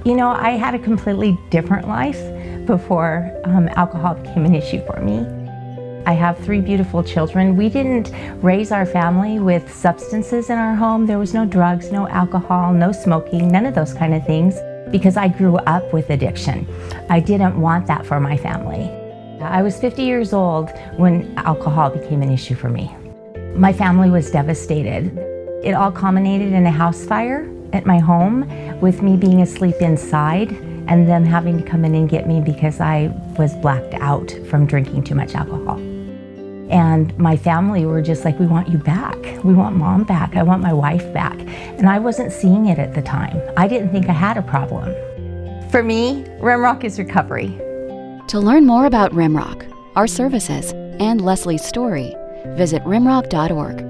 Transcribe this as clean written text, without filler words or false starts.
I had a completely different life before alcohol became an issue for me. I have 3 beautiful children. We didn't raise our family with substances in our home. There was no drugs, no alcohol, no smoking, none of those kind of things, because I grew up with addiction. I didn't want that for my family. I was 50 years old when alcohol became an issue for me. My family was devastated. It all culminated in a house fire at my home, with me being asleep inside and them having to come in and get me because I was blacked out from drinking too much alcohol. And my family were just like, we want you back. We want Mom back. I want my wife back. And I wasn't seeing it at the time. I didn't think I had a problem. For me, Rimrock is recovery. To learn more about Rimrock, our services, and Leslie's story, visit rimrock.org.